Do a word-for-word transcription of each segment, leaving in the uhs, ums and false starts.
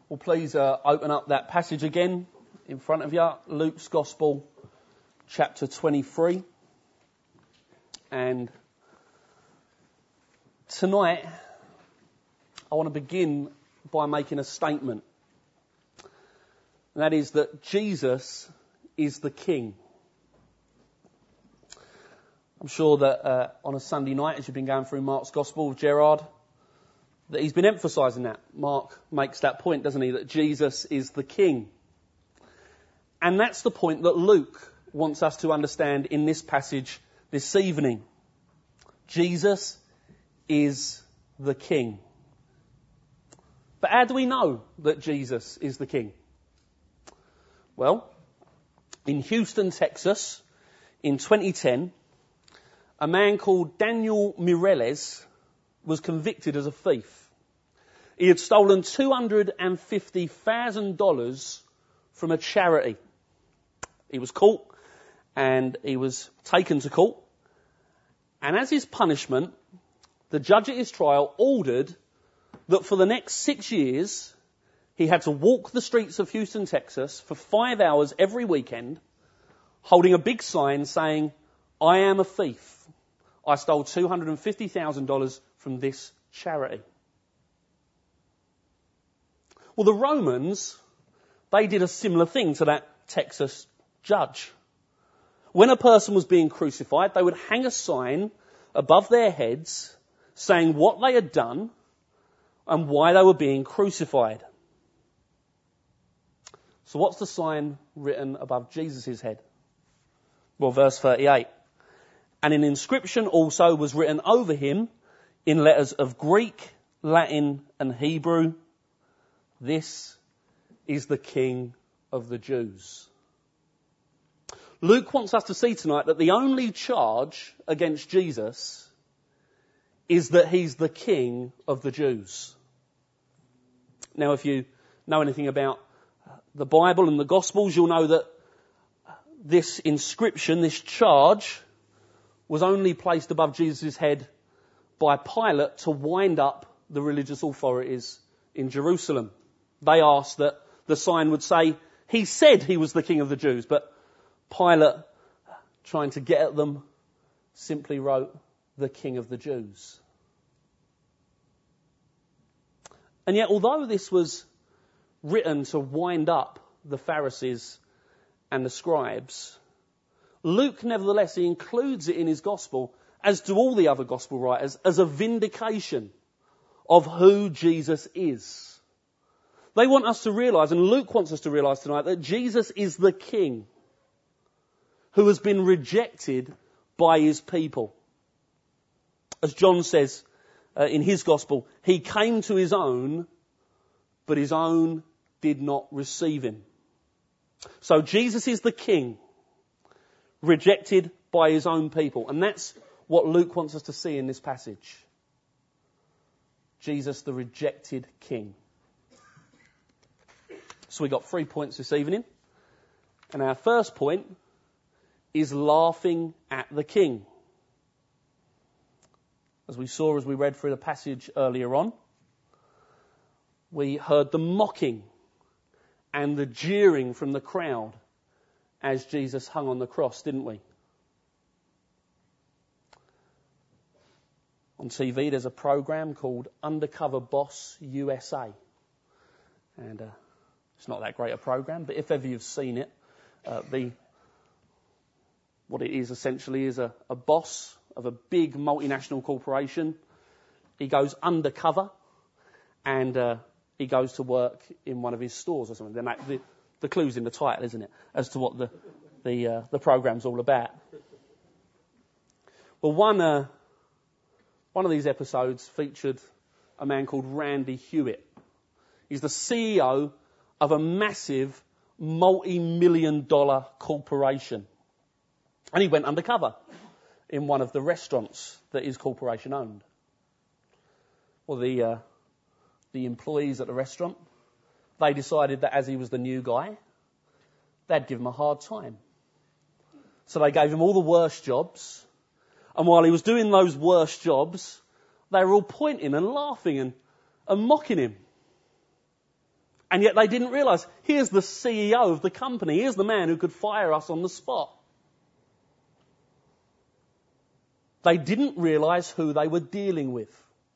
Well, please uh, open up that passage again in front of you, Luke's Gospel, chapter twenty-three. And tonight, I want to begin by making a statement. And that is that Jesus is the King. I'm sure that uh, on a Sunday night, as you've been going through Mark's Gospel with Gerard, that he's been emphasising that. Mark makes that point, doesn't he, that Jesus is the King. And that's the point that Luke wants us to understand in this passage this evening. Jesus is the King. But how do we know that Jesus is the King? Well, in Houston, Texas, in twenty ten, a man called Daniel Mireles was convicted as a thief. He had stolen two hundred fifty thousand dollars from a charity. He was caught and he was taken to court. And as his punishment, the judge at his trial ordered that for the next six years, he had to walk the streets of Houston, Texas for five hours every weekend, holding a big sign saying, "I am a thief. I stole two hundred fifty thousand dollars from this charity." Well, the Romans, they did a similar thing to that Texas judge. When a person was being crucified, they would hang a sign above their heads saying what they had done and why they were being crucified. So what's the sign written above Jesus' head? Well, verse thirty-eight. And an inscription also was written over him in letters of Greek, Latin and Hebrew. "This is the King of the Jews." Luke wants us to see tonight that the only charge against Jesus is that he's the King of the Jews. Now, if you know anything about the Bible and the Gospels, you'll know that this inscription, this charge, was only placed above Jesus' head by Pilate to wind up the religious authorities in Jerusalem. They asked that the sign would say, "He said he was the King of the Jews," but Pilate, trying to get at them, simply wrote, "The King of the Jews." And yet, although this was written to wind up the Pharisees and the scribes, Luke, nevertheless, he includes it in his gospel, as do all the other gospel writers, as a vindication of who Jesus is. They want us to realise, and Luke wants us to realise tonight, that Jesus is the King who has been rejected by his people. As John says uh, in his gospel, he came to his own, but his own did not receive him. So Jesus is the King, rejected by his own people. And that's what Luke wants us to see in this passage. Jesus, the rejected King. So we got three points this evening. And our first point is laughing at the King. As we saw as we read through the passage earlier on, we heard the mocking and the jeering from the crowd as Jesus hung on the cross, didn't we? On T V, there's a program called Undercover Boss U S A. And uh, it's not that great a program, but if ever you've seen it, uh, the what it is essentially is a, a boss of a big multinational corporation. He goes undercover and uh, he goes to work in one of his stores or something. Then that, the, the clue's in the title, isn't it, as to what the the uh, the program's all about. Well, one uh, one of these episodes featured a man called Randy Hewitt. He's the C E O of a massive multi-million dollar corporation. And he went undercover in one of the restaurants that his corporation owned. Well, the uh, the employees at the restaurant, they decided that as he was the new guy, they'd give him a hard time. So they gave him all the worst jobs. And while he was doing those worst jobs, they were all pointing and laughing and, and mocking him. And yet they didn't realise, here's the C E O of the company, here's the man who could fire us on the spot. They didn't realise who they were dealing with.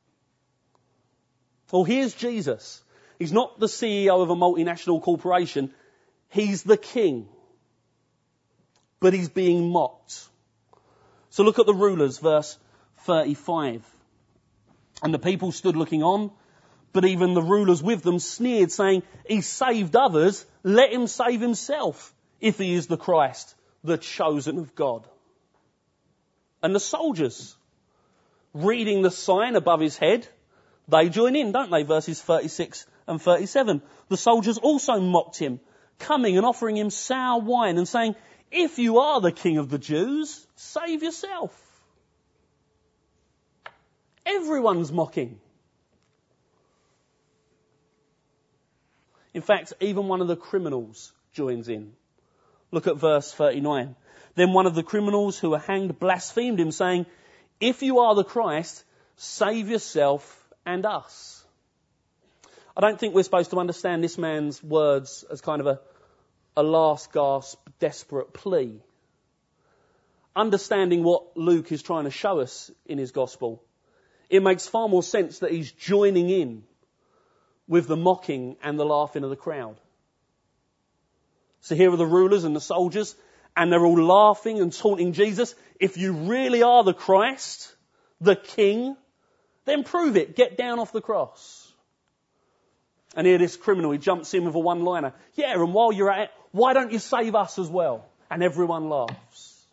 Well, here's Jesus. He's not the C E O of a multinational corporation. He's the king. But he's being mocked. So look at the rulers, verse thirty-five. And the people stood looking on, but even the rulers with them sneered, saying, he saved others, let him save himself, if he is the Christ, the chosen of God. And the soldiers, reading the sign above his head, they join in, don't they? Verses thirty-six and thirty-seven. The soldiers also mocked him, coming and offering him sour wine and saying, if you are the king of the Jews, save yourself. Everyone's mocking. In fact, even one of the criminals joins in. Look at verse thirty-nine. Then one of the criminals who were hanged blasphemed him, saying, if you are the Christ, save yourself and us. I don't think we're supposed to understand this man's words as kind of a, a last gasp, desperate plea. Understanding what Luke is trying to show us in his gospel, it makes far more sense that he's joining in with the mocking and the laughing of the crowd. So here are the rulers and the soldiers, and they're all laughing and taunting Jesus. If you really are the Christ, the King, then prove it. Get down off the cross. And here this criminal, he jumps in with a one-liner. Yeah, and while you're at it, why don't you save us as well? And everyone laughs.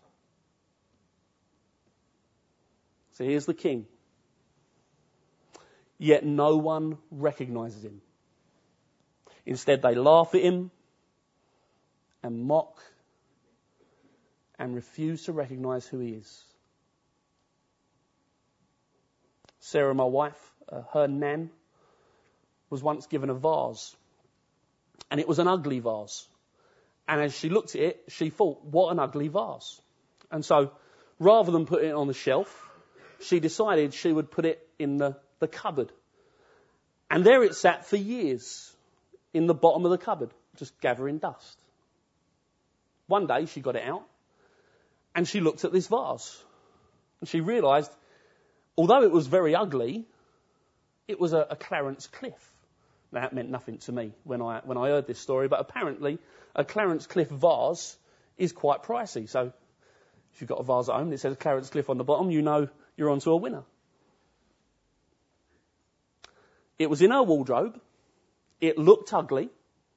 So here's the King. Yet no one recognises him. Instead, they laugh at him and mock and refuse to recognise who he is. Sarah, my wife, uh, her nan, was once given a vase. And it was an ugly vase. And as she looked at it, she thought, what an ugly vase. And so, rather than putting it on the shelf, she decided she would put it in the, the cupboard. And there it sat for years, in the bottom of the cupboard, just gathering dust. One day she got it out, and she looked at this vase. And she realised, although it was very ugly, it was a, a Clarence Cliff. Now, that meant nothing to me when I when I heard this story, but apparently a Clarence Cliff vase is quite pricey. So if you've got a vase at home and it says Clarence Cliff on the bottom, you know you're onto a winner. It was in her wardrobe. It looked ugly,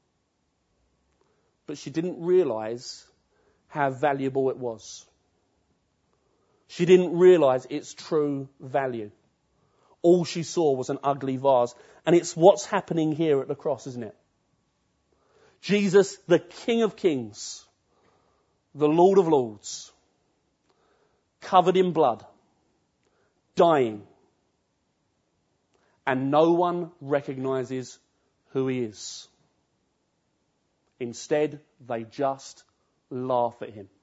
but she didn't realise how valuable it was. She didn't realise its true value. All she saw was an ugly vase. And it's what's happening here at the cross, isn't it? Jesus, the King of Kings, the Lord of Lords, covered in blood, dying, and no one recognises who he is. Instead, they just laugh at him.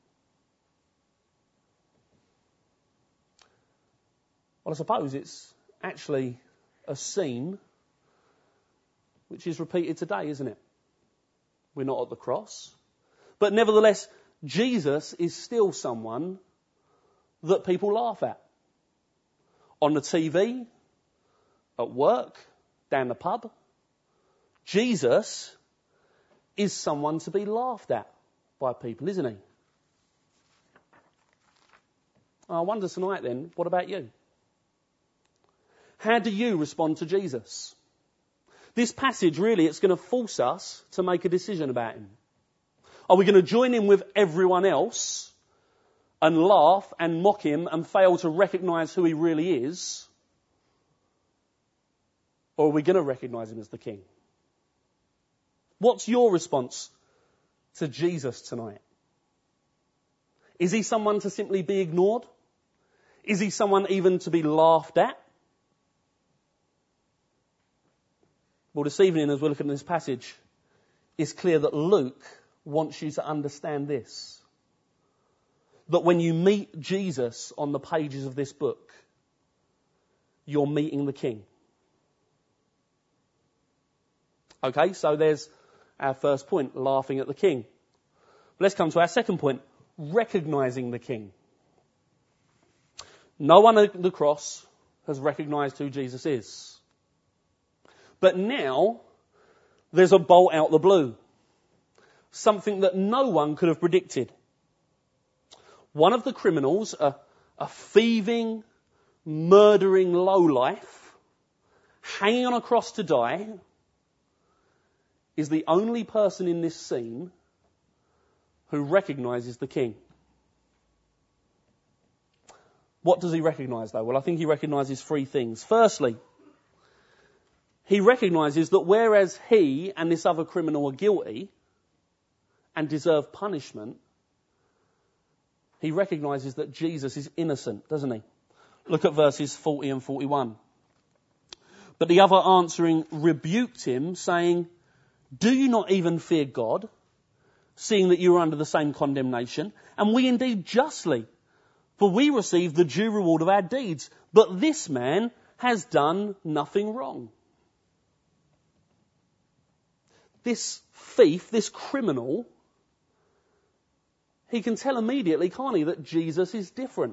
Well, I suppose it's actually a scene which is repeated today, isn't it? We're not at the cross. But nevertheless, Jesus is still someone that people laugh at. On the T V, at work, down the pub. Jesus is someone to be laughed at by people, isn't he? I wonder tonight then, what about you? How do you respond to Jesus? This passage, really, it's going to force us to make a decision about him. Are we going to join in with everyone else and laugh and mock him and fail to recognise who he really is? Or are we going to recognise him as the King? What's your response to Jesus tonight? Is he someone to simply be ignored? Is he someone even to be laughed at? Well, this evening, as we're looking at this passage, it's clear that Luke wants you to understand this. That when you meet Jesus on the pages of this book, you're meeting the King. Okay, so there's our first point, laughing at the king. Let's come to our second point, recognising the king. No one at the cross has recognised who Jesus is. But now, there's a bolt out the blue. Something that no one could have predicted. One of the criminals, a, a thieving, murdering lowlife, hanging on a cross to die, is the only person in this scene who recognises the king. What does he recognise though? Well, I think he recognises three things. Firstly, he recognises that whereas he and this other criminal are guilty and deserve punishment, he recognises that Jesus is innocent, doesn't he? Look at verses forty and forty-one. But the other answering rebuked him, saying, "Do you not even fear God, seeing that you are under the same condemnation? And we indeed justly, for we receive the due reward of our deeds. But this man has done nothing wrong." This thief, this criminal, he can tell immediately, can't he, that Jesus is different.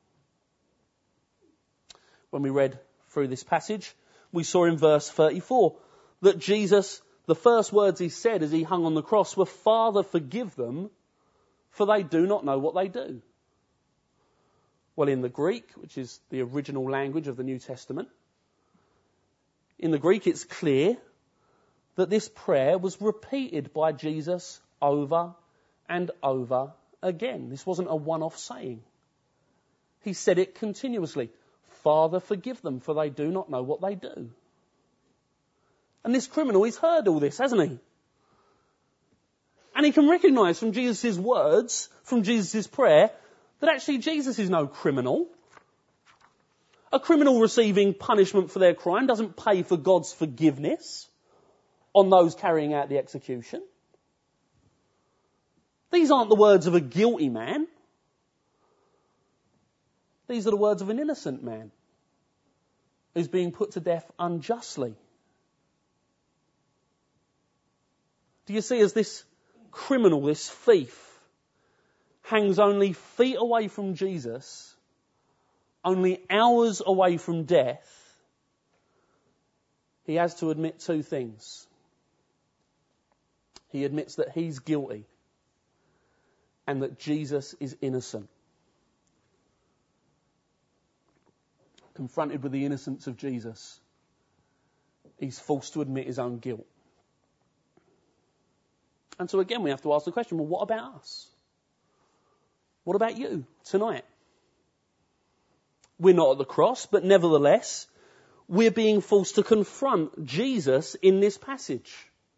When we read through this passage, we saw in verse thirty-four that Jesus, the first words he said as he hung on the cross were, "Father, forgive them, for they do not know what they do." Well, in the Greek, which is the original language of the New Testament, in the Greek it's clear that this prayer was repeated by Jesus over and over again. This wasn't a one-off saying. He said it continuously. "Father, forgive them, for they do not know what they do." And this criminal, he's heard all this, hasn't he? And he can recognise from Jesus' words, from Jesus' prayer, that actually Jesus is no criminal. A criminal receiving punishment for their crime doesn't pay for God's forgiveness on those carrying out the execution. These aren't the words of a guilty man. These are the words of an innocent man who's being put to death unjustly. Do you see, as this criminal, this thief, hangs only feet away from Jesus, only hours away from death, he has to admit two things. He admits that he's guilty and that Jesus is innocent. Confronted with the innocence of Jesus, he's forced to admit his own guilt. And so again, we have to ask the question, well, what about us? What about you tonight? We're not at the cross, but nevertheless, we're being forced to confront Jesus in this passage.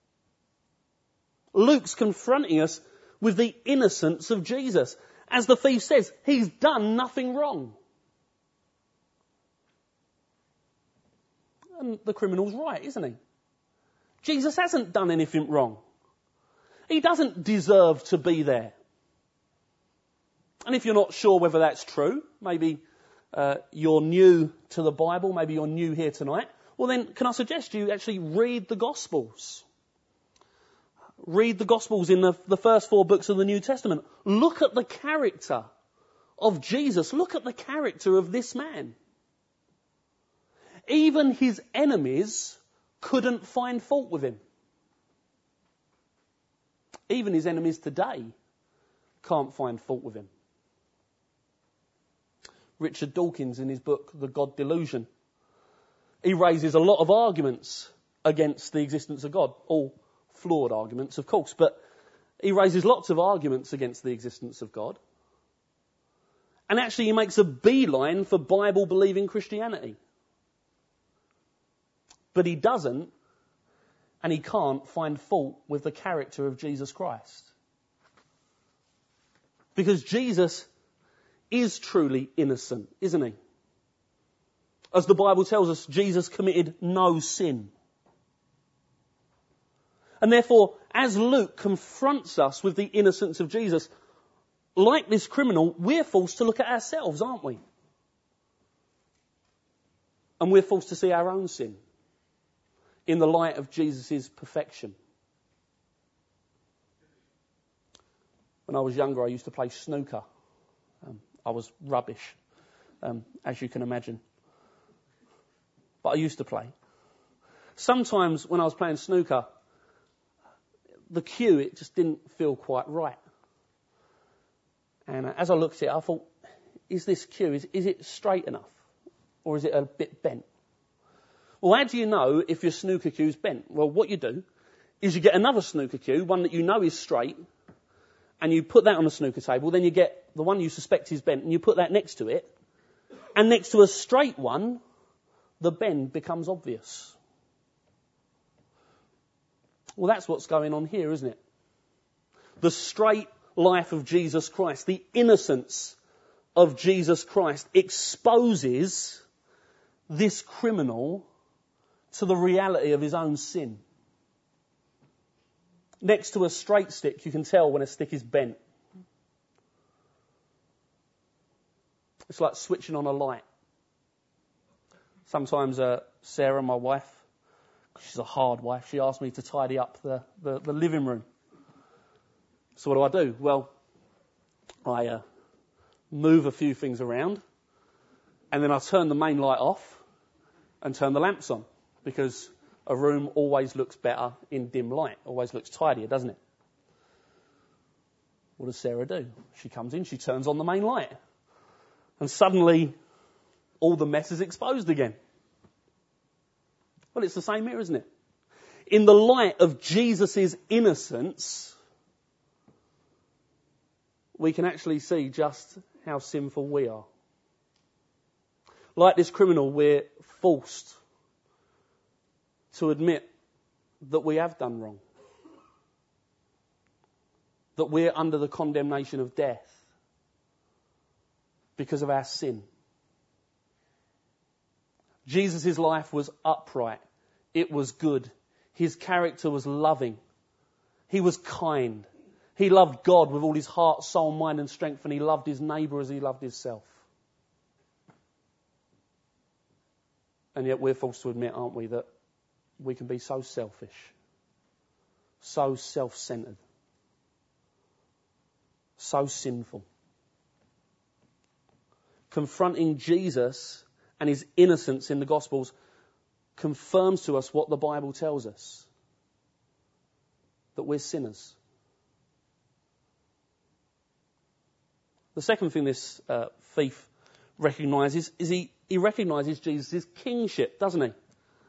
Luke's confronting us with the innocence of Jesus. As the thief says, he's done nothing wrong. And the criminal's right, isn't he? Jesus hasn't done anything wrong. He doesn't deserve to be there. And if you're not sure whether that's true, maybe uh, you're new to the Bible, maybe you're new here tonight, well then can I suggest you actually read the Gospels. Read the Gospels in the, the first four books of the New Testament. Look at the character of Jesus. Look at the character of this man. Even his enemies couldn't find fault with him. Even his enemies today can't find fault with him. Richard Dawkins, in his book, The God Delusion, he raises a lot of arguments against the existence of God. All flawed arguments, of course, but he raises lots of arguments against the existence of God. And actually he makes a beeline for Bible-believing Christianity. But he doesn't, and he can't find fault with the character of Jesus Christ. Because Jesus is truly innocent, isn't he? As the Bible tells us, Jesus committed no sin. And therefore, as Luke confronts us with the innocence of Jesus, like this criminal, we're forced to look at ourselves, aren't we? And we're forced to see our own sin in the light of Jesus' perfection. When I was younger, I used to play snooker. Um, I was rubbish, um, as you can imagine. But I used to play. Sometimes when I was playing snooker, the cue, it just didn't feel quite right. And uh, as I looked at it, I thought, is this cue, is, is it straight enough? Or is it a bit bent? Well, how do you know if your snooker cue's bent? Well, what you do is you get another snooker cue, one that you know is straight, and you put that on the snooker table. Then you get the one you suspect is bent, and you put that next to it. And next to a straight one, the bend becomes obvious. Well, that's what's going on here, isn't it? The straight life of Jesus Christ, the innocence of Jesus Christ, exposes this criminal to the reality of his own sin. Next to a straight stick, you can tell when a stick is bent. It's like switching on a light. Sometimes uh, Sarah, my wife, she's a hard wife, she asked me to tidy up the, the, the living room. So what do I do? Well, I uh, move a few things around, and then I turn the main light off and turn the lamps on, because a room always looks better in dim light, always looks tidier, doesn't it? What does Sarah do? She comes in, she turns on the main light, and suddenly all the mess is exposed again. Well, it's the same here, isn't it? In the light of Jesus' innocence, we can actually see just how sinful we are. Like this criminal, we're forced to admit that we have done wrong. That we're under the condemnation of death because of our sin. Jesus' life was upright. It was good. His character was loving. He was kind. He loved God with all his heart, soul, mind and strength, and he loved his neighbour as he loved himself. And yet we're forced to admit, aren't we, that we can be so selfish, so self-centred, so sinful. Confronting Jesus and his innocence in the Gospels confirms to us what the Bible tells us, that we're sinners. The second thing this uh, thief recognises is he, he recognises Jesus' kingship, doesn't he?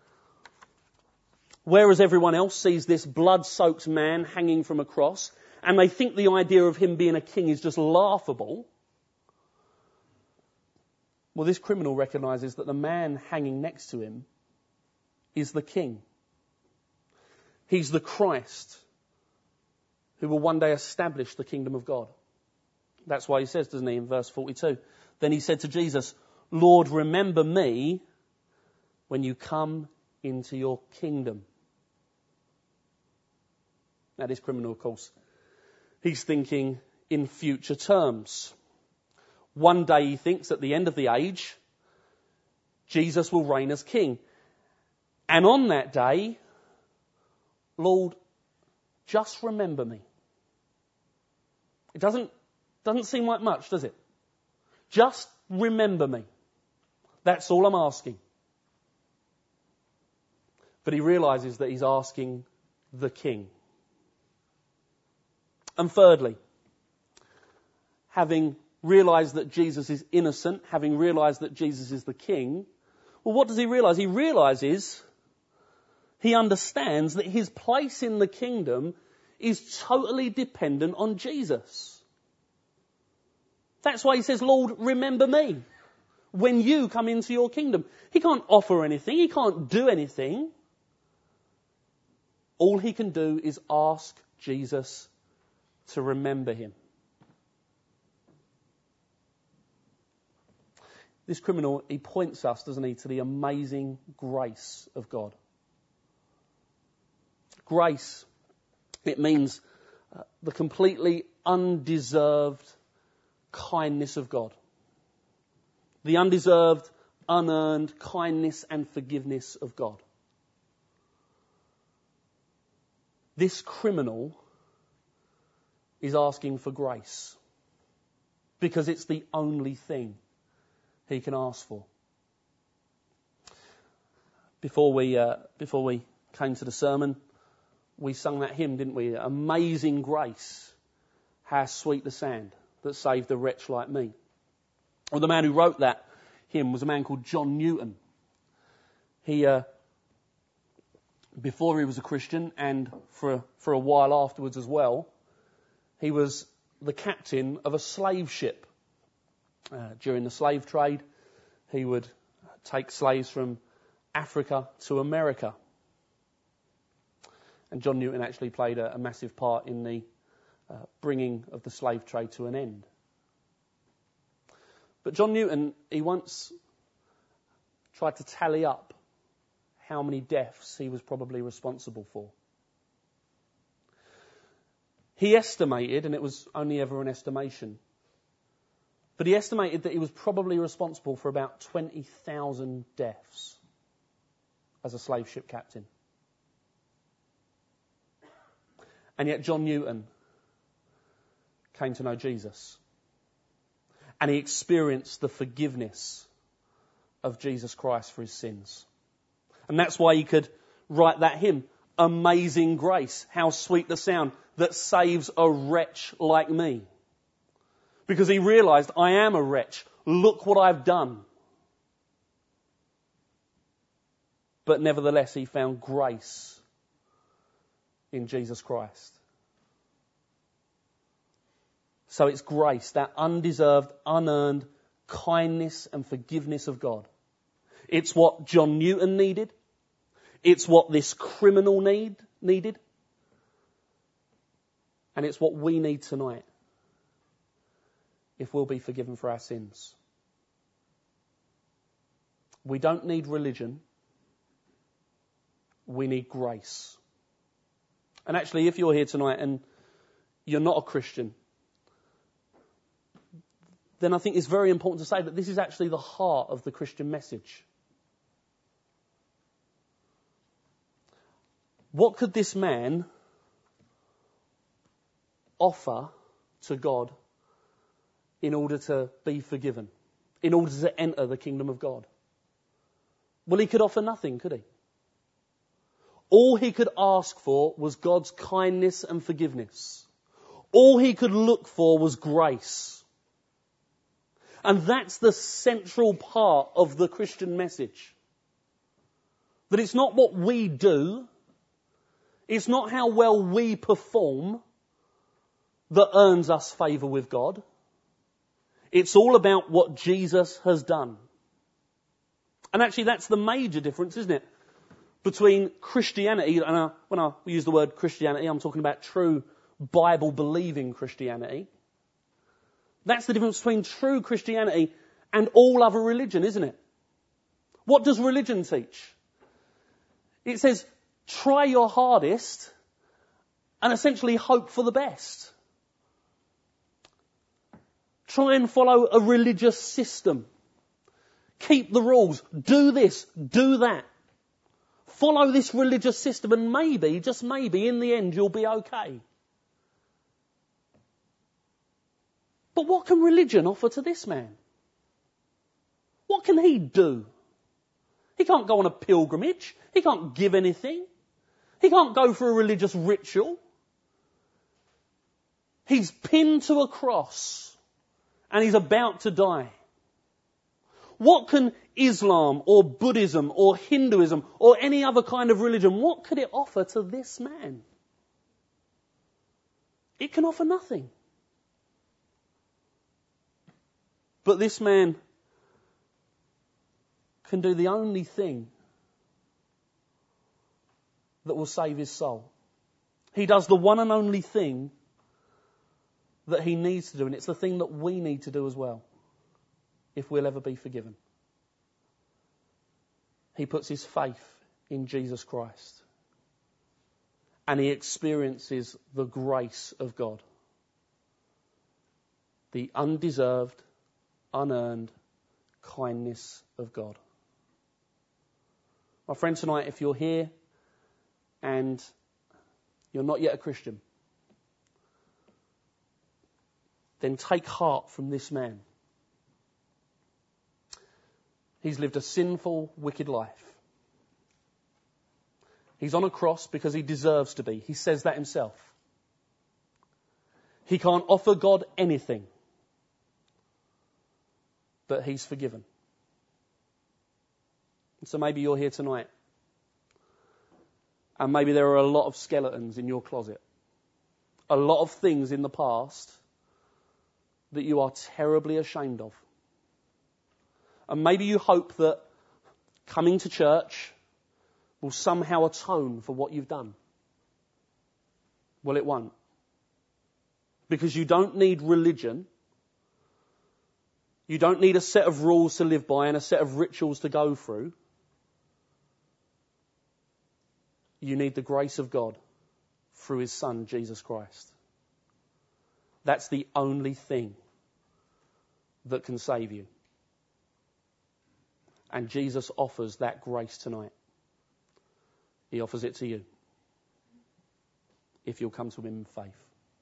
Whereas everyone else sees this blood-soaked man hanging from a cross, and they think the idea of him being a king is just laughable, well, this criminal recognises that the man hanging next to him is the king. He's the Christ who will one day establish the kingdom of God. That's why he says, doesn't he, in verse forty-two, then he said to Jesus, Lord, remember me when you come into your kingdom. Now, this criminal, of course, he's thinking in future terms. One day he thinks at the end of the age, Jesus will reign as king. And on that day, Lord, just remember me. It doesn't, doesn't seem like much, does it? Just remember me. That's all I'm asking. But he realises that he's asking the king. And thirdly, having realised that Jesus is innocent, having realised that Jesus is the king, well, what does he realise? He realises, he understands that his place in the kingdom is totally dependent on Jesus. That's why he says, Lord, remember me when you come into your kingdom. He can't offer anything. He can't do anything. All he can do is ask Jesus to remember him. This criminal, he points us, doesn't he, to the amazing grace of God. Grace, it means uh, the completely undeserved kindness of God. The undeserved, unearned kindness and forgiveness of God. This criminal is asking for grace because it's the only thing he can ask for. Before we uh, before we came to the sermon, we sung that hymn, didn't we? Amazing grace, how sweet the sound that saved a wretch like me. Well, the man who wrote that hymn was a man called John Newton. He, uh, before he was a Christian, and for for a while afterwards as well, he was the captain of a slave ship. Uh, during the slave trade, he would take slaves from Africa to America. And John Newton actually played a, a massive part in the uh, bringing of the slave trade to an end. But John Newton, he once tried to tally up how many deaths he was probably responsible for. He estimated, and it was only ever an estimation, but he estimated that he was probably responsible for about twenty thousand deaths as a slave ship captain. And yet John Newton came to know Jesus. And he experienced the forgiveness of Jesus Christ for his sins. And that's why he could write that hymn, Amazing Grace, how sweet the sound that saves a wretch like me. Because he realised, I am a wretch. Look what I've done. But nevertheless, he found grace in Jesus Christ. So it's grace, that undeserved, unearned kindness and forgiveness of God. It's what John Newton needed. It's what this criminal need needed. And it's what we need tonight if we'll be forgiven for our sins. We don't need religion. We need grace. And actually, if you're here tonight and you're not a Christian, then I think it's very important to say that this is actually the heart of the Christian message. What could this man offer to God in order to be forgiven, in order to enter the kingdom of God? Well, he could offer nothing, could he? All he could ask for was God's kindness and forgiveness. All he could look for was grace. And that's the central part of the Christian message. That it's not what we do, it's not how well we perform that earns us favour with God. It's all about what Jesus has done. And actually that's the major difference, isn't it? Between Christianity, and I, when I use the word Christianity, I'm talking about true Bible-believing Christianity. That's the difference between true Christianity and all other religion, isn't it? What does religion teach? It says, try your hardest and essentially hope for the best. Try and follow a religious system. Keep the rules. Do this, do that. Follow this religious system and maybe, just maybe, in the end you'll be okay. But what can religion offer to this man? What can he do? He can't go on a pilgrimage. He can't give anything. He can't go for a religious ritual. He's pinned to a cross and he's about to die. What can Islam or Buddhism or Hinduism or any other kind of religion, what could it offer to this man? It can offer nothing. But this man can do the only thing that will save his soul. He does the one and only thing that he needs to do, and it's the thing that we need to do as well, if we'll ever be forgiven. He puts his faith in Jesus Christ, and he experiences the grace of God, the undeserved, unearned kindness of God. My friend, tonight, if you're here and you're not yet a Christian, then take heart from this man. He's lived a sinful, wicked life. He's on a cross because he deserves to be. He says that himself. He can't offer God anything, but he's forgiven. And so maybe you're here tonight, and maybe there are a lot of skeletons in your closet. A lot of things in the past that you are terribly ashamed of. And maybe you hope that coming to church will somehow atone for what you've done. Well, it won't. Because you don't need religion. You don't need a set of rules to live by and a set of rituals to go through. You need the grace of God through his Son, Jesus Christ. That's the only thing that can save you. And Jesus offers that grace tonight. He offers it to you, if you'll come to him in faith.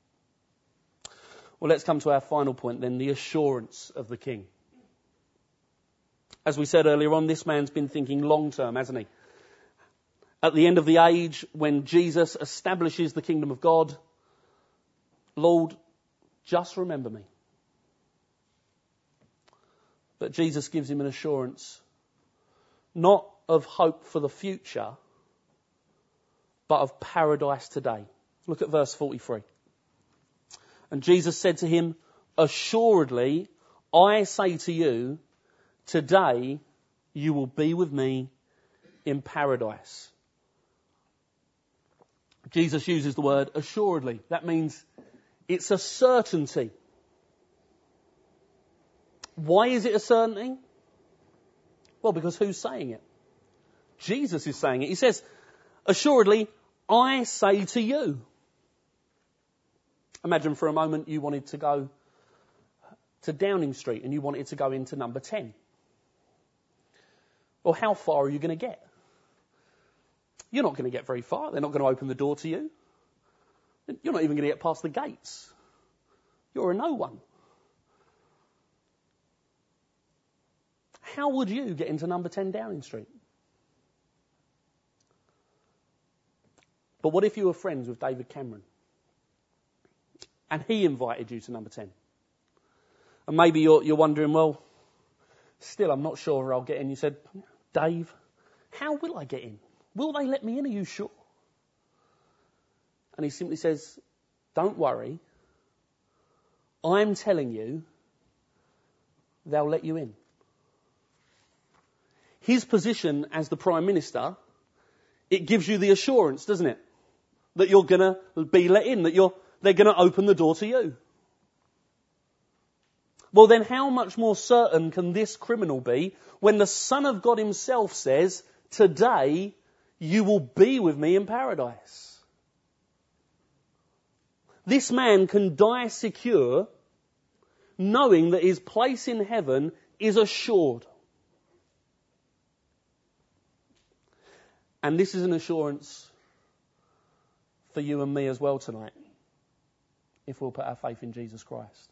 Well, let's come to our final point then, the assurance of the King. As we said earlier on, this man's been thinking long term, hasn't he? At the end of the age, when Jesus establishes the kingdom of God, Lord, just remember me. But Jesus gives him an assurance, not of hope for the future, but of paradise today. Look at verse forty-three. And Jesus said to him, assuredly, I say to you, today you will be with me in paradise. Jesus uses the word assuredly. That means it's a certainty. Why is it a certainty? Well, because who's saying it? Jesus is saying it. He says, assuredly, I say to you. Imagine for a moment you wanted to go to Downing Street and you wanted to go into number ten. Well, how far are you going to get? You're not going to get very far. They're not going to open the door to you. You're not even going to get past the gates. You're a no one. How would you get into number ten Downing Street? But what if you were friends with David Cameron? And he invited you to number ten. And maybe you're, you're wondering, well, still I'm not sure I'll get in. You said, Dave, how will I get in? Will they let me in? Are you sure? And he simply says, don't worry. I'm telling you, they'll let you in. His position as the Prime Minister, it gives you the assurance, doesn't it? That you're going to be let in, that you're they're going to open the door to you. Well, then how much more certain can this criminal be when the Son of God himself says, today you will be with me in paradise? This man can die secure, knowing that his place in heaven is assured. And this is an assurance for you and me as well tonight, if we'll put our faith in Jesus Christ.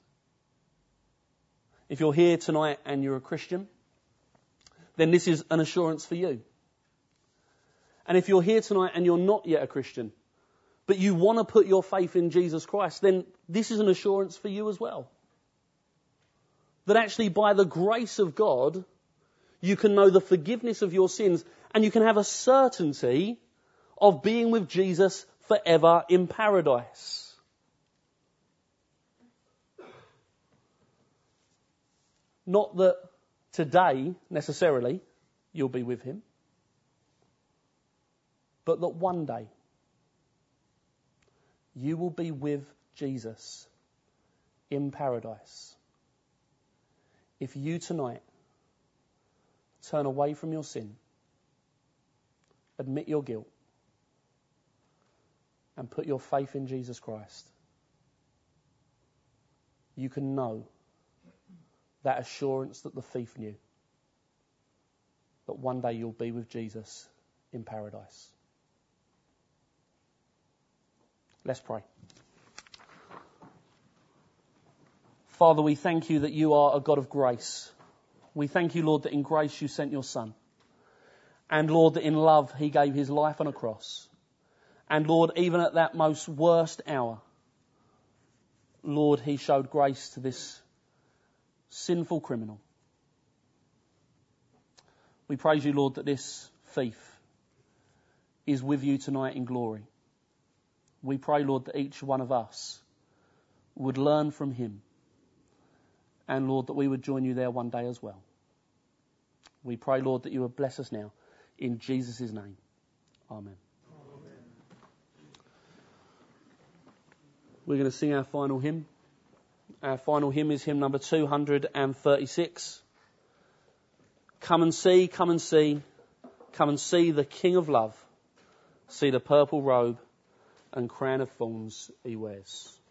If you're here tonight and you're a Christian, then this is an assurance for you. And if you're here tonight and you're not yet a Christian, but you want to put your faith in Jesus Christ, then this is an assurance for you as well. That actually by the grace of God, you can know the forgiveness of your sins and you can have a certainty of being with Jesus forever in paradise. Not that today, necessarily, you'll be with him, but that one day you will be with Jesus in paradise. If you tonight turn away from your sin, admit your guilt, and put your faith in Jesus Christ, you can know that assurance that the thief knew, that one day you'll be with Jesus in paradise. Let's pray. Father, we thank you that you are a God of grace. We thank you, Lord, that in grace you sent your Son. And Lord, that in love he gave his life on a cross. And Lord, even at that most worst hour, Lord, he showed grace to this sinful criminal. We praise you, Lord, that this thief is with you tonight in glory. We pray, Lord, that each one of us would learn from him. And Lord, that we would join you there one day as well. We pray, Lord, that you would bless us now. In Jesus' name. Amen. Amen. We're going to sing our final hymn. Our final hymn is hymn number two hundred thirty-six. Come and see, come and see, come and see the King of Love. See the purple robe and crown of thorns he wears.